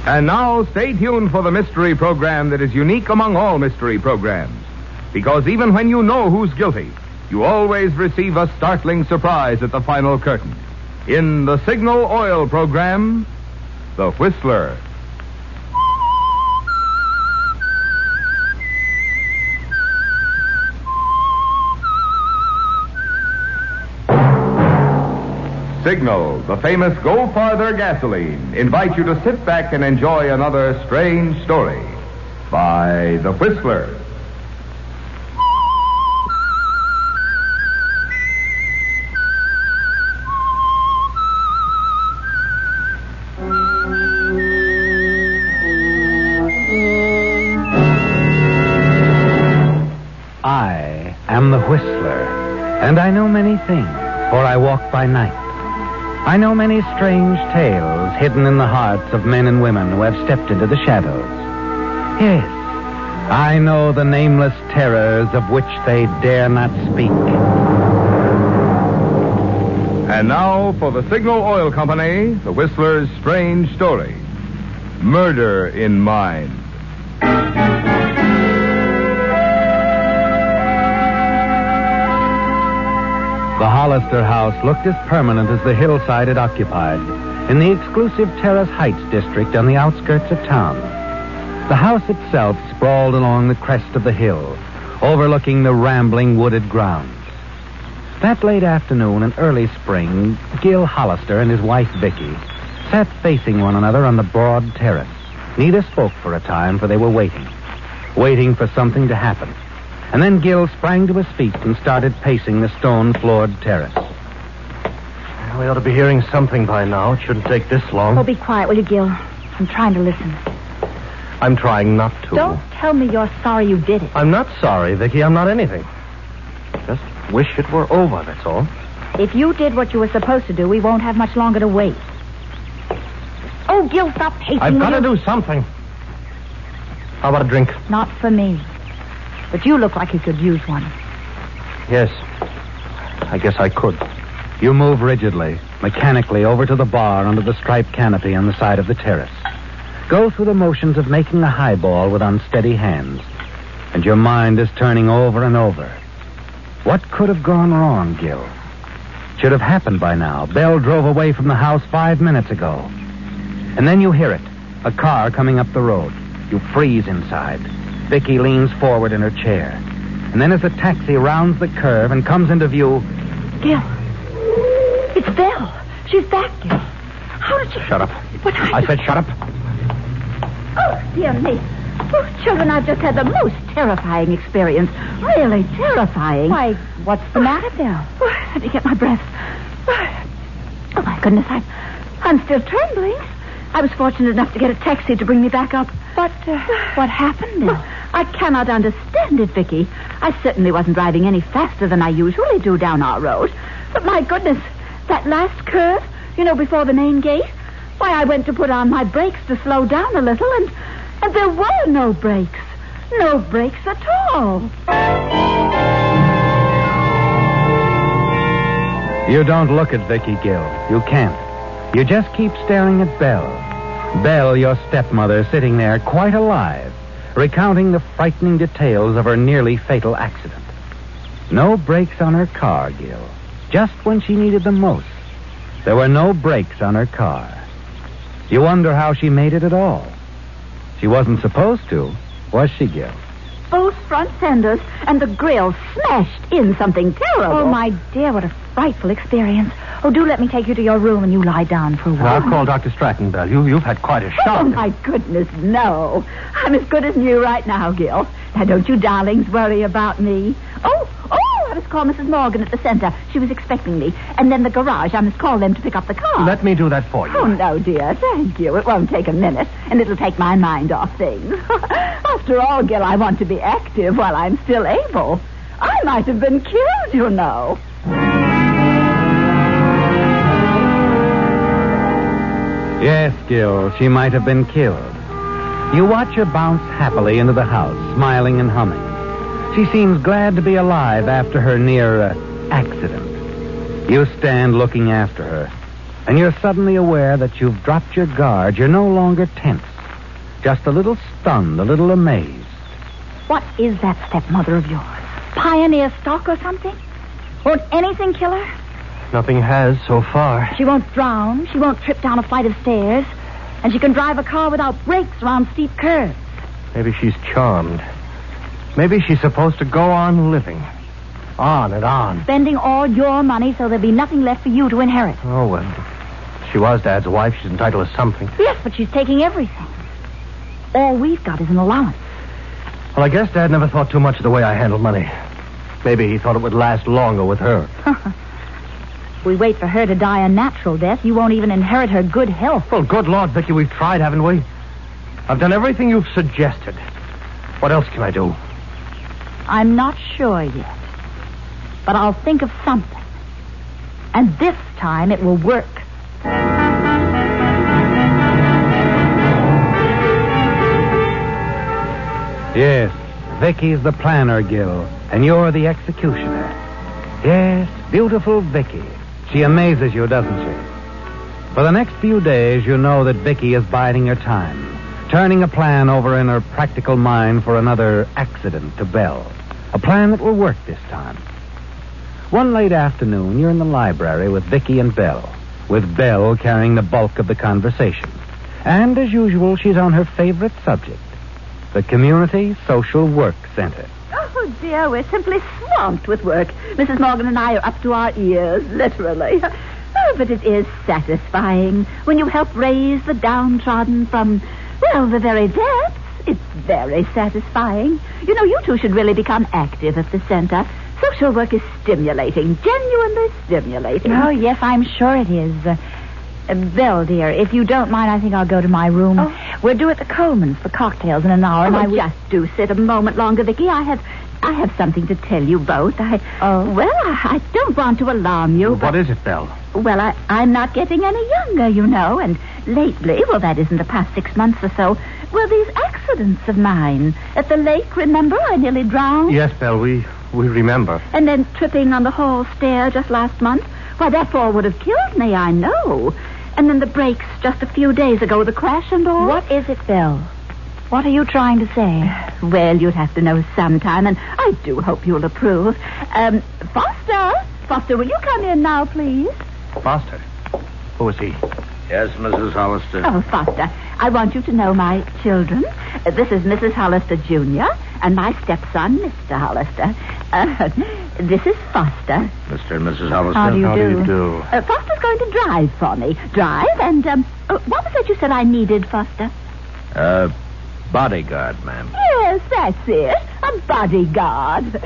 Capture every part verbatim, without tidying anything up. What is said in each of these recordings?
And now, stay tuned for the mystery program that is unique among all mystery programs. Because even when you know who's guilty, you always receive a startling surprise at the final curtain. In the Signal Oil program, The Whistler. Signal, the famous Go Farther gasoline, invite you to sit back and enjoy another strange story by The Whistler. I am the Whistler, and I know many things, for I walk by night. I know many strange tales hidden in the hearts of men and women who have stepped into the shadows. Yes, I know the nameless terrors of which they dare not speak. And now for the Signal Oil Company, The Whistler's strange story, Murder in Mind. The Hollister house looked as permanent as the hillside it occupied, in the exclusive Terrace Heights district on the outskirts of town. The house itself sprawled along the crest of the hill, overlooking the rambling wooded grounds. That late afternoon in early spring, Gil Hollister and his wife Vicky sat facing one another on the broad terrace. Neither spoke for a time, for they were waiting, waiting for something to happen. And then Gil sprang to his feet and started pacing the stone-floored terrace. We ought to be hearing something by now. It shouldn't take this long. Oh, be quiet, will you, Gil? I'm trying to listen. I'm trying not to. Don't tell me you're sorry you did it. I'm not sorry, Vicky. I'm not anything. Just wish it were over, that's all. If you did what you were supposed to do, we won't have much longer to wait. Oh, Gil, stop pacing. I've got to you... do something. How about a drink? Not for me. But you look like you could use one. Yes. I guess I could. You move rigidly, mechanically over to the bar under the striped canopy on the side of the terrace. Go through the motions of making a highball with unsteady hands. And your mind is turning over and over. What could have gone wrong, Gil? Should have happened by now. Belle drove away from the house five minutes ago. And then you hear it. A car coming up the road. You freeze inside. Vicky leans forward in her chair. And then as the taxi rounds the curve and comes into view... Gil. It's Belle. She's back, Gil. How did you... Shut up. What I... I said shut up. Oh, dear me. Oh, children, I've just had the most terrifying experience. Really terrifying. Why, what's the matter, Belle? Oh, let me get my breath. Oh, my goodness, I'm, I'm still trembling. I was fortunate enough to get a taxi to bring me back up. But uh, what happened, Belle? I cannot understand it, Vicky. I certainly wasn't driving any faster than I usually do down our road. But my goodness, that last curve, you know, before the main gate, why, I went to put on my brakes to slow down a little, and, and there were no brakes. No brakes at all. You don't look at Vicky, Gil. You can't. You just keep staring at Belle. Belle, your stepmother, sitting there quite alive, recounting the frightening details of her nearly fatal accident. No brakes on her car, Gil. Just when she needed them most. There were no brakes on her car. You wonder how she made it at all. She wasn't supposed to, was she, Gil? Both front fenders and the grill smashed in something terrible. Oh, my dear, what a frightful experience. Oh, do let me take you to your room and you lie down for a while. I'll call Doctor Stratton, Belle. You, you've had quite a shock. Oh, my goodness, no. I'm as good as new right now, Gil. Now, don't you darlings worry about me. Oh, oh, I must call Missus Morgan at the center. She was expecting me. And then the garage, I must call them to pick up the car. Let me do that for you. Oh, no, dear. Thank you. It won't take a minute, and it'll take my mind off things. After all, Gil, I want to be active while I'm still able. I might have been killed, you know. Yes, Gil, she might have been killed. You watch her bounce happily into the house, smiling and humming. She seems glad to be alive after her near uh, accident. You stand looking after her, and you're suddenly aware that you've dropped your guard. You're no longer tense. just a little stunned, a little amazed. What is that stepmother of yours? Pioneer stock or something? Won't anything kill her? Nothing has so far. She won't drown. She won't trip down a flight of stairs. And she can drive a car without brakes around steep curves. Maybe she's charmed. Maybe she's supposed to go on living. On and on. Spending all your money so there'll be nothing left for you to inherit. Oh, well. If she was Dad's wife, she's entitled to something. Yes, but she's taking everything. All we've got is an allowance. Well, I guess Dad never thought too much of the way I handle money. Maybe he thought it would last longer with her. If we wait for her to die a natural death, you won't even inherit her good health. Well, good Lord, Vicky, we've tried, haven't we? I've done everything you've suggested. What else can I do? I'm not sure yet. But I'll think of something. And this time it will work. Yes, Vicky's the planner, Gil, and you're the executioner. Yes, beautiful Vicky. She amazes you, doesn't she? For the next few days, you know that Vicky is biding her time, turning a plan over in her practical mind for another accident to Belle. A plan that will work this time. One late afternoon, you're in the library with Vicky and Belle, with Belle carrying the bulk of the conversation. And, as usual, she's on her favorite subject, the Community Social Work Center. Oh, dear, we're simply swamped with work. Missus Morgan and I are up to our ears, literally. Oh, but it is satisfying when you help raise the downtrodden from, well, the very depths. It's very satisfying. You know, you two should really become active at the center. Social work is stimulating, genuinely stimulating. Oh, yes, I'm sure it is. Uh, uh, Belle, dear, if you don't mind, I think I'll go to my room. Oh. We're due at the Colemans for cocktails in an hour. Oh, and I well, just do sit a moment longer, Vicky. I have, I have something to tell you both. I, Oh? Well, I, I don't want to alarm you. What but, is it, Belle? Well, I, I'm not getting any younger, you know, and lately, well, that isn't the past six months or so, well, these accidents of mine. At the lake, remember, I nearly drowned. Yes, Belle, we, we remember. And then tripping on the hall stair just last month. Why, that fall would have killed me, I know. And then the brakes just a few days ago, the crash and all. What is it, Belle? What are you trying to say? Well, you'd have to know sometime, and I do hope you'll approve. Um, Foster! Foster, will you come in now, please? Foster? Who is he? Yes, Missus Hollister. Oh, Foster, I want you to know my children. Uh, this is Missus Hollister, Junior, and my stepson, Mister Hollister. Uh, this is Foster. Mister and Missus Hollister. How do you How do? do you do? Uh, Foster's going to drive for me. Drive, and, um, uh, what was it you said I needed, Foster? Uh, bodyguard, ma'am. Yes, that's it. A bodyguard.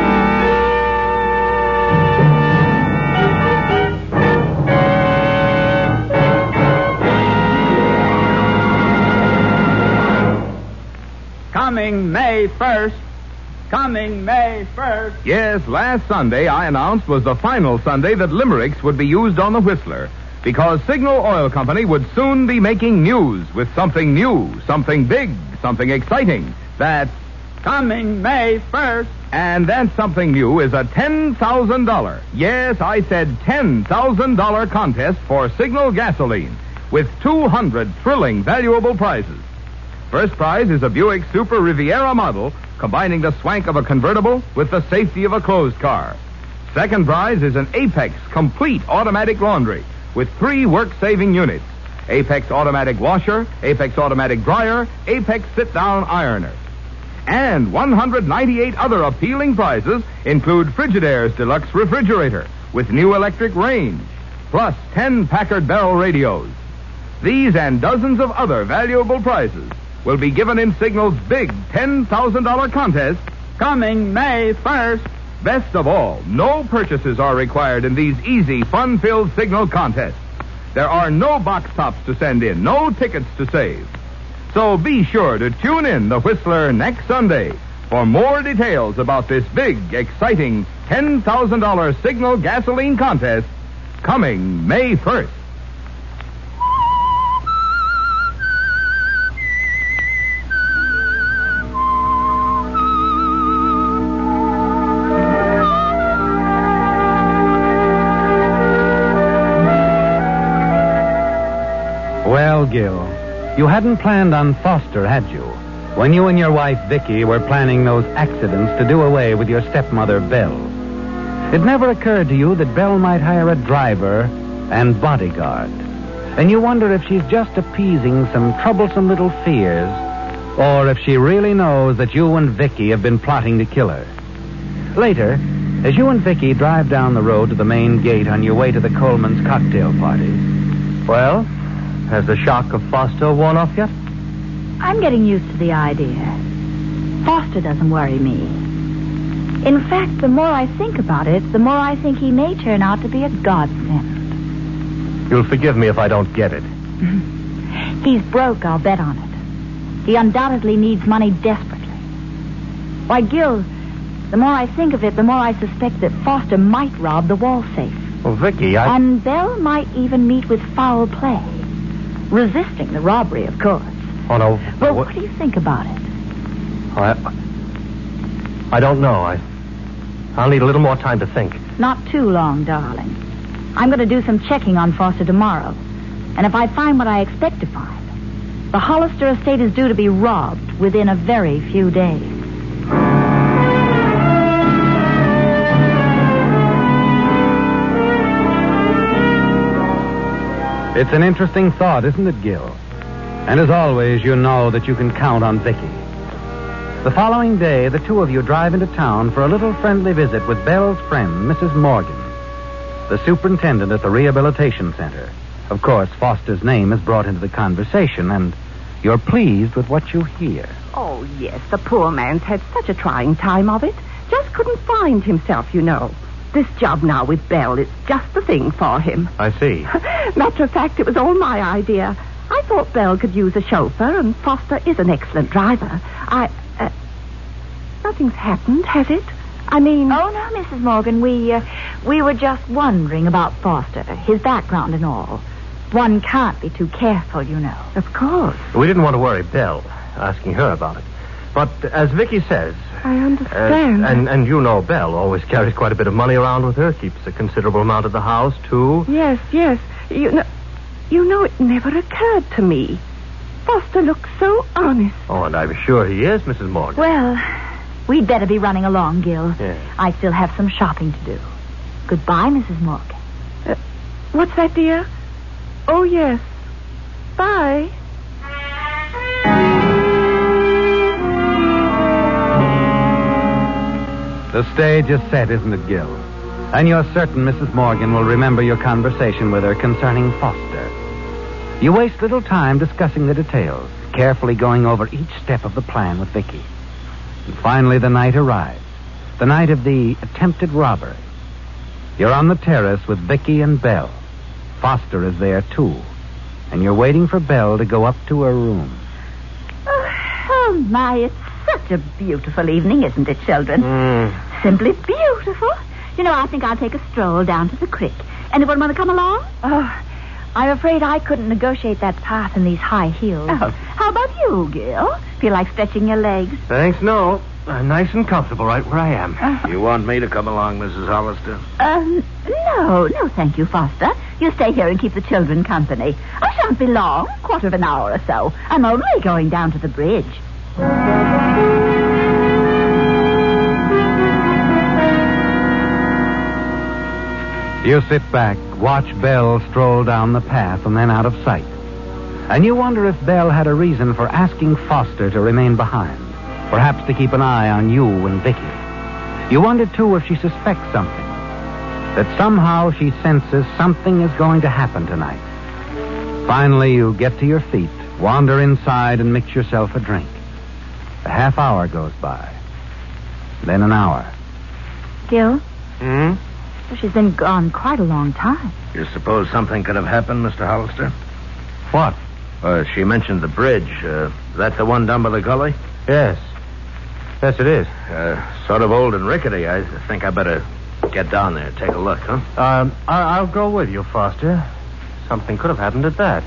Coming May first. Coming May first. Yes, last Sunday I announced was the final Sunday that limericks would be used on the Whistler, because Signal Oil Company would soon be making news with something new, something big, something exciting. That's coming May first. And that something new is a ten thousand dollars, yes, I said ten thousand dollars contest for Signal gasoline, with two hundred thrilling, valuable prizes. First prize is a Buick Super Riviera model, combining the swank of a convertible with the safety of a closed car. Second prize is an Apex complete automatic laundry with three work-saving units: Apex automatic washer, Apex automatic dryer, Apex sit-down ironer. And one hundred ninety-eight other appealing prizes include Frigidaire's deluxe refrigerator with new electric range, plus ten Packard Bell radios. These and dozens of other valuable prizes will be given in Signal's big ten thousand dollars contest coming May first. Best of all, no purchases are required in these easy, fun-filled Signal contests. There are no box tops to send in, no tickets to save. So be sure to tune in the Whistler next Sunday for more details about this big, exciting ten thousand dollars Signal gasoline contest coming May first. Well, Gil, You hadn't planned on Foster, had you? When you and your wife, Vicky, were planning those accidents to do away with your stepmother, Belle. It never occurred to you that Belle might hire a driver and bodyguard. And you wonder if she's just appeasing some troublesome little fears, or if she really knows that you and Vicky have been plotting to kill her. Later, as you and Vicky drive down the road to the main gate on your way to the Coleman's cocktail party. Well, has the shock of Foster worn off yet? I'm getting used to the idea. Foster doesn't worry me. In fact, the more I think about it, the more I think he may turn out to be a godsend. You'll forgive me if I don't get it. He's broke, I'll bet on it. He undoubtedly needs money desperately. Why, Gil, the more I think of it, the more I suspect that Foster might rob the wall safe. Well, Vicky, I... And Belle might even meet with foul play. Resisting the robbery, of course. Oh, no. Well, what... what do you think about it? Oh, I... I don't know. I... I'll need a little more time to think. Not too long, darling. I'm going to do some checking on Foster tomorrow. And if I find what I expect to find, the Hollister estate is due to be robbed within a very few days. It's an interesting thought, isn't it, Gil? And as always, you know that you can count on Vicky. The following day, the two of you drive into town for a little friendly visit with Belle's friend, Missus Morgan, the superintendent at the rehabilitation center. Of course, Foster's name is brought into the conversation, and you're pleased with what you hear. Oh, yes, the poor man's had such a trying time of it. Just couldn't find himself, you know. This job now with Belle is just the thing for him. I see. Matter of fact, it was all my idea. I thought Belle could use a chauffeur, and Foster is an excellent driver. I... Uh, nothing's happened, has it? I mean... Oh, no, Missus Morgan, we, uh, we were just wondering about Foster, his background and all. One can't be too careful, you know. Of course. We didn't want to worry Belle, asking her about it. But as Vicky says... I understand. Uh, and, and you know Belle always carries quite a bit of money around with her, keeps a considerable amount at the house, too. Yes, yes. You know, you know, it never occurred to me. Foster looks so honest. Oh, and I'm sure he is, Missus Morgan. Well, we'd better be running along, Gil. Yes. I still have some shopping to do. Goodbye, Missus Morgan. Uh, what's that, dear? Oh, yes. Bye. The stage is set, isn't it, Gil? And you're certain Missus Morgan will remember your conversation with her concerning Foster. You waste little time discussing the details, carefully going over each step of the plan with Vicky. And finally, the night arrives. The night of the attempted robbery. You're on the terrace with Vicky and Belle. Foster is there, too. And you're waiting for Belle to go up to her room. Oh, oh my, it's such a beautiful evening, isn't it, children? Mm. Simply beautiful. You know, I think I'll take a stroll down to the creek. Anyone want to come along? Oh, I'm afraid I couldn't negotiate that path in these high heels. Oh, how about you, Gil? Feel like stretching your legs? Thanks, no. I'm nice and comfortable right where I am. Uh, You want me to come along, Missus Hollister? Um, no, no, thank you, Foster. You stay here and keep the children company. I shan't be long, quarter of an hour or so. I'm only going down to the bridge. You sit back, watch Belle stroll down the path and then out of sight. And you wonder if Belle had a reason for asking Foster to remain behind. Perhaps to keep an eye on you and Vicky. You wonder, too, if she suspects something. That somehow she senses something is going to happen tonight. Finally, you get to your feet, wander inside, and mix yourself a drink. A half hour goes by. Then an hour. Gil? Hmm? Well, she's been gone quite a long time. You suppose something could have happened, Mister Hollister? What? Uh, she mentioned the bridge. Uh, is that the one down by the gully? Yes. Yes, it is. Uh, sort of old and rickety. I think I better get down there and take a look, huh? Um, I- I'll go with you, Foster. Something could have happened at that.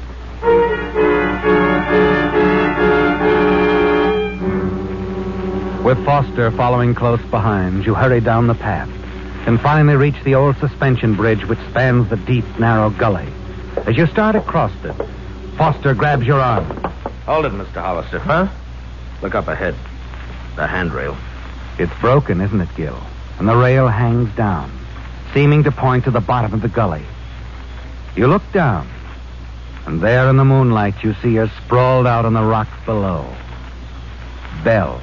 With Foster following close behind, you hurry down the path and finally reach the old suspension bridge which spans the deep, narrow gully. As you start across it, Foster grabs your arm. Hold it, Mister Hollister. Huh? Look up ahead. The handrail. It's broken, isn't it, Gil? And the rail hangs down, seeming to point to the bottom of the gully. You look down, and there in the moonlight you see her sprawled out on the rock below. Belle.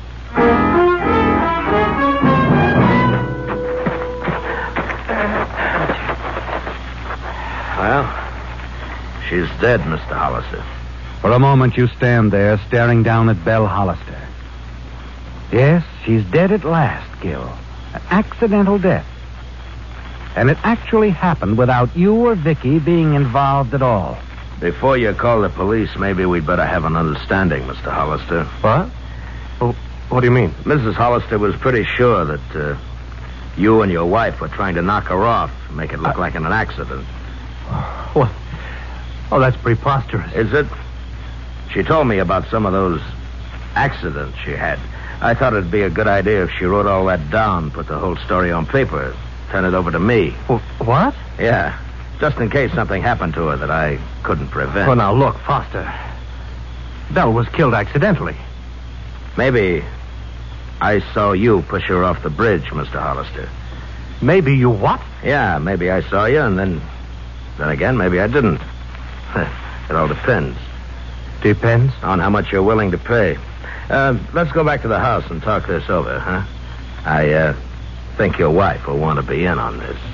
Well, she's dead, Mister Hollister. For a moment you stand there, staring down at Belle Hollister. Yes, she's dead at last, Gil. An accidental death. And it actually happened without you or Vicky being involved at all. Before you call the police, maybe we'd better have an understanding, Mister Hollister. What? Well, what do you mean? Missus Hollister was pretty sure that uh, you and your wife were trying to knock her off, make it look uh, like an accident. What? Oh, that's preposterous. Is it? She told me about some of those accidents she had. I thought it'd be a good idea if she wrote all that down, put the whole story on paper, turn it over to me. Well, what? Yeah, just in case something happened to her that I couldn't prevent. Well, now, look, Foster. Belle was killed accidentally. Maybe I saw you push her off the bridge, Mister Hollister. Maybe you what? Yeah, maybe I saw you, and then... Then again, maybe I didn't. It all depends. Depends? On how much you're willing to pay. Uh, let's go back to the house and talk this over, huh? I, uh, think your wife will want to be in on this.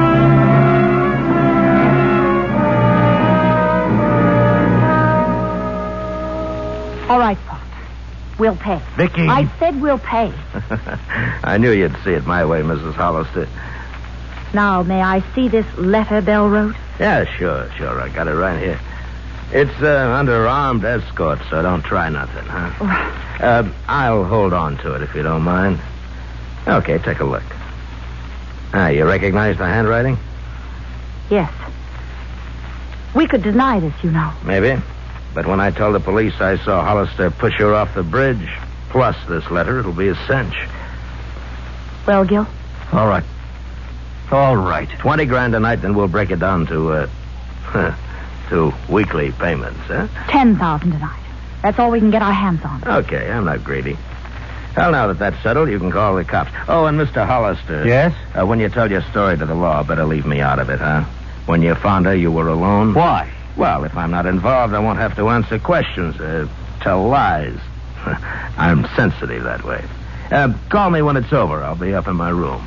All right, Foster. We'll pay. Vicky. I said we'll pay. I knew you'd see it my way, Missus Hollister. Now, may I see this letter Belle wrote? Yeah, sure, sure. I got it right here. It's uh, under armed escort, so don't try nothing, huh? Oh. Uh, I'll hold on to it if you don't mind. Okay, take a look. Ah, you recognize the handwriting? Yes. We could deny this, you know. Maybe. But when I told the police I saw Hollister push her off the bridge, plus this letter, it'll be a cinch. Well, Gil? All right. All right. Twenty grand a night, then we'll break it down to, uh... to weekly payments, huh? Ten thousand tonight. That's all we can get our hands on. Okay, I'm not greedy. Well, now that that's settled, you can call the cops. Oh, and Mister Hollister. Yes? Uh, when you tell your story to the law, better leave me out of it, huh? When you found her, you were alone. Why? Well, if I'm not involved, I won't have to answer questions, uh, tell lies. I'm sensitive that way. Uh, call me when it's over. I'll be up in my room.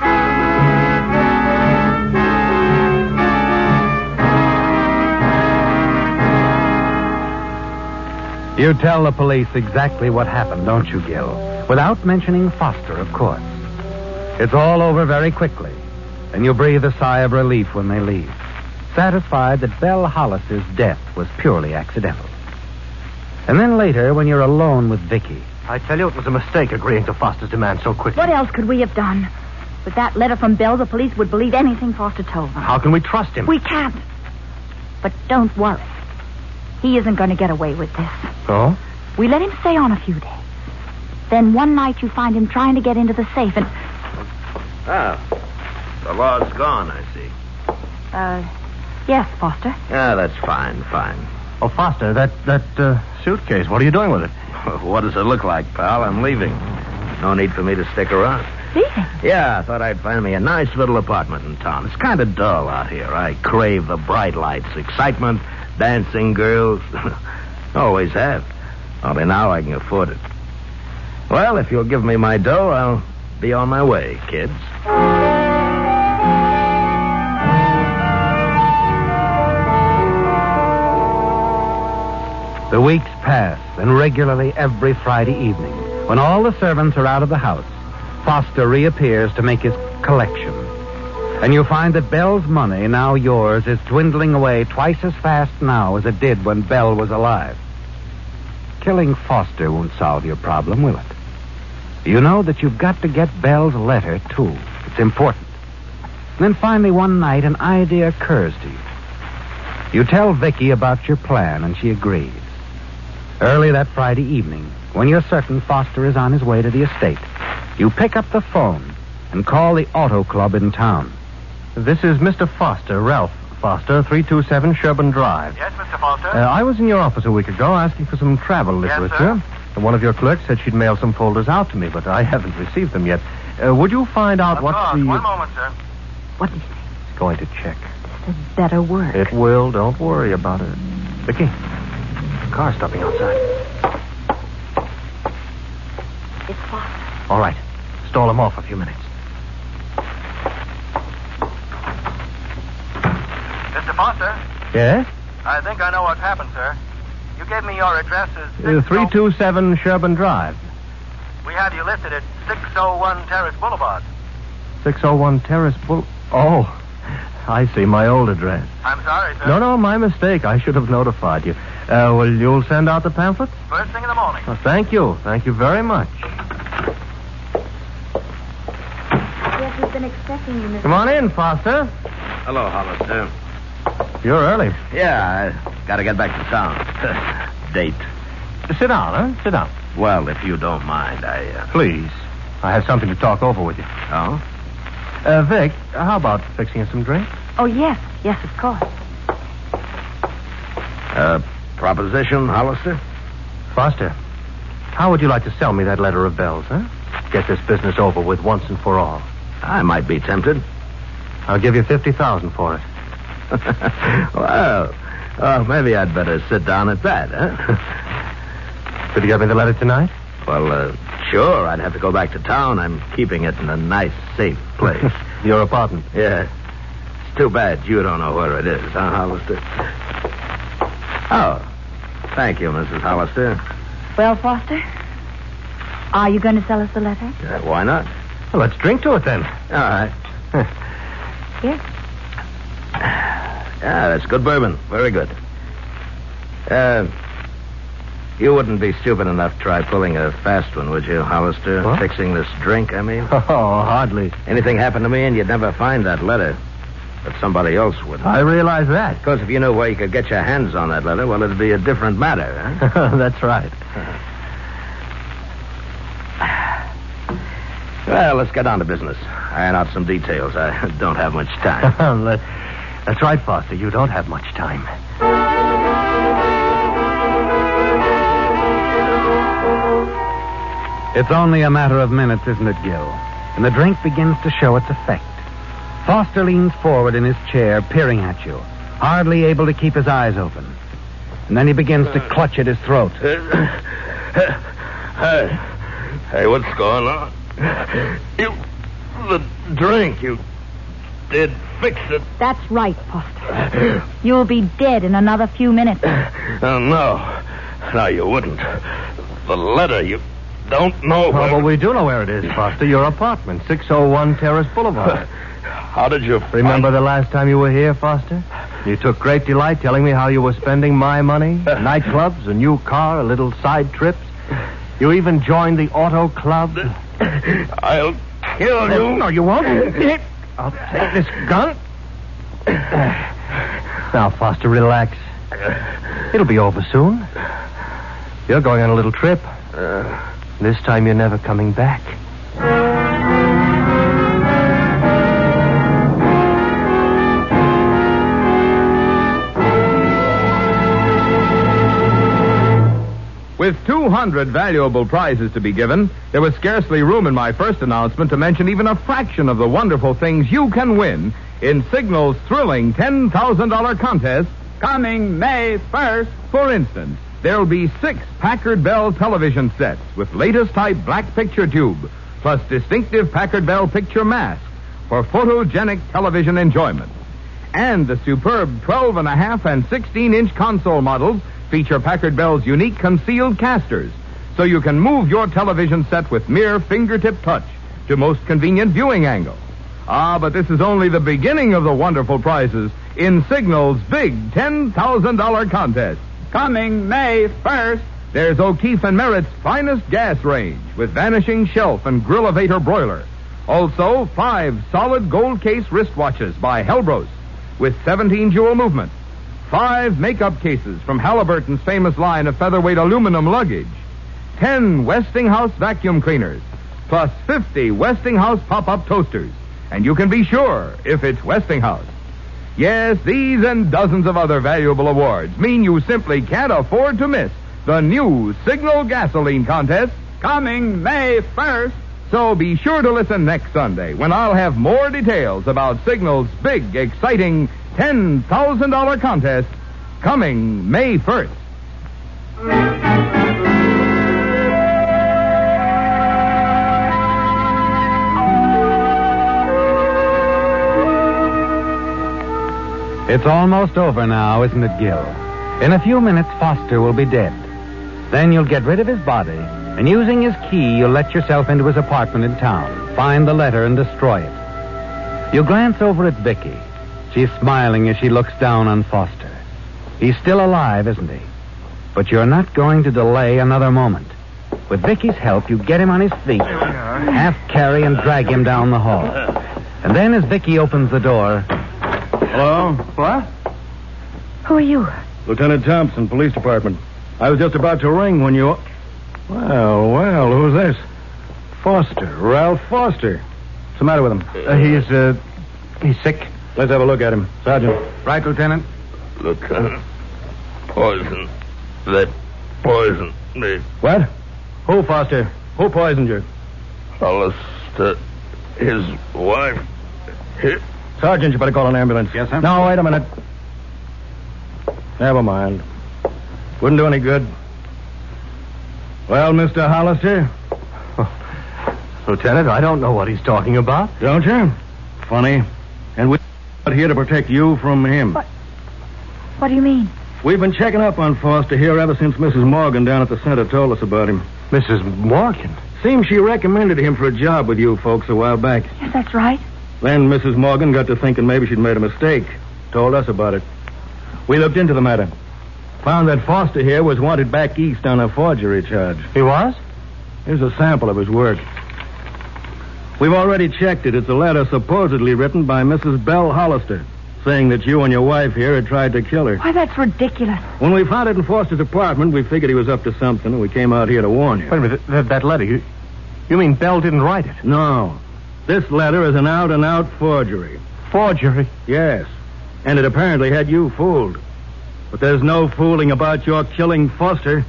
You tell the police exactly what happened, don't you, Gil? Without mentioning Foster, of course. It's all over very quickly, and you breathe a sigh of relief when they leave, satisfied that Belle Hollister's death was purely accidental. And then later, when you're alone with Vicky... I tell you, it was a mistake agreeing to Foster's demand so quickly. What else could we have done? With that letter from Belle, the police would believe anything Foster told them. How can we trust him? We can't. But don't worry. He isn't going to get away with this. Oh? We let him stay on a few days. Then one night you find him trying to get into the safe and... Ah, the law's gone, I see. Uh, yes, Foster. Yeah, that's fine, fine. Oh, Foster, that, that uh, suitcase, what are you doing with it? What does it look like, pal? I'm leaving. No need for me to stick around. Leaving? Yeah, I thought I'd find me a nice little apartment in town. It's kind of dull out here. I crave the bright lights, excitement, dancing girls. Always have. Only now I can afford it. Well, if you'll give me my dough, I'll be on my way, kids. The weeks pass, and regularly every Friday evening, when all the servants are out of the house, Foster reappears to make his collection. And you find that Belle's money, now yours, is dwindling away twice as fast now as it did when Belle was alive. Killing Foster won't solve your problem, will it? You know that you've got to get Belle's letter, too. It's important. And then finally one night an idea occurs to you. You tell Vicky about your plan, and she agrees. Early that Friday evening, when you're certain Foster is on his way to the estate, you pick up the phone and call the auto club in town. This is Mister Foster, Ralph Foster, three two seven Sherburne Drive. Yes, Mister Foster? Uh, I was in your office a week ago asking for some travel Yes, literature. And one of your clerks said she'd mail some folders out to me, but I haven't received them yet. Uh, would you find out Of what course. the... One moment, sir. What did he say? It's going to check. It's better work. It will. Don't worry about it. Vicky, the car's stopping outside. It's Foster. All right. Stall him off a few minutes. Mister Foster? Yes? I think I know what's happened, sir. You gave me your address as... Uh, three two seven Sherburne Drive. We had you listed at six oh one Terrace Boulevard. six oh one Terrace Boul... Oh, I see. My old address. I'm sorry, sir. No, no, my mistake. I should have notified you. Uh, well, you'll send out the pamphlet? First thing in the morning. Well, thank you. Thank you very much. Yes, we've been expecting you, Mister Come on in, Foster. Hello, Hollister. You're early. Yeah, I gotta get back to town. Date. Sit down, huh? Sit down. Well, if you don't mind, I... Uh... Please. I have something to talk over with you. Oh? Uh, Vic, how about fixing us some drinks? Oh, yes. Yes, of course. Uh, proposition, Hollister? Foster, how would you like to sell me that letter of Belle's, huh? Get this business over with once and for all. I might be tempted. I'll give you fifty thousand for it. Well, oh, maybe I'd better sit down at that, huh? Could you get me the letter tonight? Well, uh, sure. I'd have to go back to town. I'm keeping it in a nice, safe place. Your apartment. Yeah. It's too bad you don't know where it is, huh, Hollister? Oh, thank you, Missus Hollister. Well, Foster, are you going to sell us the letter? Uh, why not? Well, let's drink to it then. All right. Yes. Yeah, that's good bourbon. Very good. Uh, you wouldn't be stupid enough to try pulling a fast one, would you, Hollister? What? Fixing this drink, I mean. Oh, hardly. Anything happened to me and you'd never find that letter. But somebody else would. I realize that. Of course, if you knew where you could get your hands on that letter, well, it'd be a different matter, huh? That's right. Well, let's get on to business. Iron out some details. I don't have much time. Let- That's right, Foster. You don't have much time. It's only a matter of minutes, isn't it, Gil? And the drink begins to show its effect. Foster leans forward in his chair, peering at you, hardly able to keep his eyes open. And then he begins to clutch at his throat. Hey, hey, what's going on? You, the drink, you did fix it. That's right, Foster. You'll be dead in another few minutes. Oh, no. No, you wouldn't. The letter, you don't know Oh, where... well, we do know where it is, Foster. Your apartment, six oh one Terrace Boulevard. How did you find... Remember the last time you were here, Foster? You took great delight telling me how you were spending my money. Nightclubs, a new car, a little side trips. You even joined the auto club. I'll kill you. Oh, no, you won't. I'll take this gun. Now, Foster, relax. It'll be over soon. You're going on a little trip. Uh, This time you're never coming back. With two hundred valuable prizes to be given, there was scarcely room in my first announcement to mention even a fraction of the wonderful things you can win in Signal's thrilling ten thousand dollars contest coming May first. For instance, there'll be six Packard Bell television sets with latest type black picture tube, plus distinctive Packard Bell picture mask for photogenic television enjoyment. And the superb twelve and a half and sixteen inch console models feature Packard Bell's unique concealed casters, so you can move your television set with mere fingertip touch to most convenient viewing angle. Ah, but this is only the beginning of the wonderful prizes in Signal's big ten thousand dollars contest. Coming May first, there's O'Keefe and Merritt's finest gas range with vanishing shelf and grill-evator broiler. Also, five solid gold case wristwatches by Helbros with seventeen jewel movement. Five makeup cases from Halliburton's famous line of featherweight aluminum luggage. Ten Westinghouse vacuum cleaners, plus fifty Westinghouse pop-up toasters. And you can be sure if it's Westinghouse. Yes, these and dozens of other valuable awards mean you simply can't afford to miss the new Signal Gasoline Contest coming May first. So be sure to listen next Sunday when I'll have more details about Signal's big, exciting ten thousand dollars contest coming May first. It's almost over now, isn't it, Gil? In a few minutes, Foster will be dead. Then you'll get rid of his body, and using his key, you'll let yourself into his apartment in town, find the letter, and destroy it. You glance over at Vicky. She's smiling as she looks down on Foster. He's still alive, isn't he? But you're not going to delay another moment. With Vicky's help, you get him on his feet, half carry and drag him down the hall. And then as Vicky opens the door... Hello? What? Who are you? Lieutenant Thompson, Police Department. I was just about to ring when you... Well, well, who's this? Foster, Ralph Foster. What's the matter with him? Uh, he's, uh, he's sick. Let's have a look at him. Sergeant. Right, Lieutenant? Lieutenant, poison. That poisoned me. What? Who, Foster? Who poisoned you? Hollister, his wife. He... Sergeant, you better call an ambulance. Yes, sir. No, wait a minute. Never mind. Wouldn't do any good. Well, Mister Hollister? Lieutenant, I don't know what he's talking about. Don't you? Funny. And we're out here to protect you from him. What? What do you mean? We've been checking up on Foster here ever since Missus Morgan down at the center told us about him. Missus Morgan? Seems she recommended him for a job with you folks a while back. Yes, that's right. Then Missus Morgan got to thinking maybe she'd made a mistake. Told us about it. We looked into the matter. Found that Foster here was wanted back east on a forgery charge. He was? Here's a sample of his work. We've already checked it. It's a letter supposedly written by Missus Belle Hollister, saying that you and your wife here had tried to kill her. Why, that's ridiculous. When we found it in Foster's apartment, we figured he was up to something, and we came out here to warn you. Wait a minute. That, that letter, you, you mean Belle didn't write it? No. This letter is an out-and-out forgery. Forgery? Yes. And it apparently had you fooled. But there's no fooling about your killing Foster.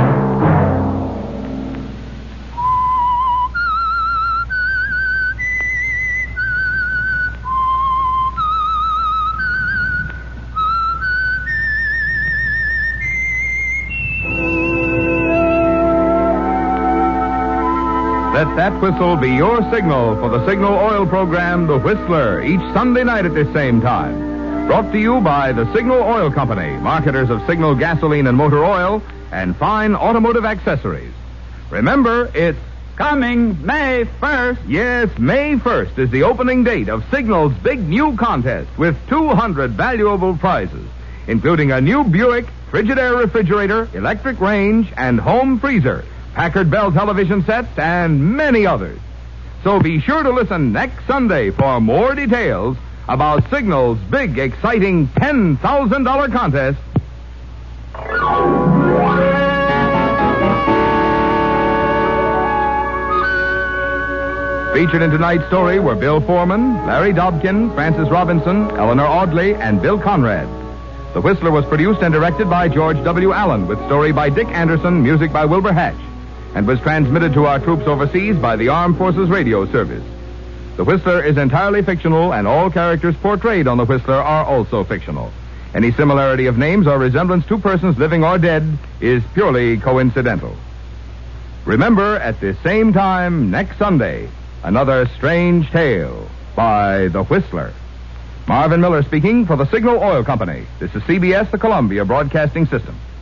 Let that whistle be your signal for the Signal Oil program, The Whistler, each Sunday night at this same time. Brought to you by the Signal Oil Company, marketers of Signal gasoline and motor oil, and fine automotive accessories. Remember, it's coming May first. Yes, May first is the opening date of Signal's big new contest with two hundred valuable prizes, including a new Buick Frigidaire refrigerator, electric range, and home freezer, Packard Bell television sets, and many others. So be sure to listen next Sunday for more details about Signal's big, exciting ten thousand dollars contest. Featured in tonight's story were Bill Foreman, Larry Dobkin, Francis Robinson, Eleanor Audley, and Bill Conrad. The Whistler was produced and directed by George W. Allen, with story by Dick Anderson, music by Wilbur Hatch, and was transmitted to our troops overseas by the Armed Forces Radio Service. The Whistler is entirely fictional, and all characters portrayed on The Whistler are also fictional. Any similarity of names or resemblance to persons living or dead is purely coincidental. Remember, at this same time next Sunday, another strange tale by The Whistler. Marvin Miller speaking for the Signal Oil Company. This is C B S, the Columbia Broadcasting System.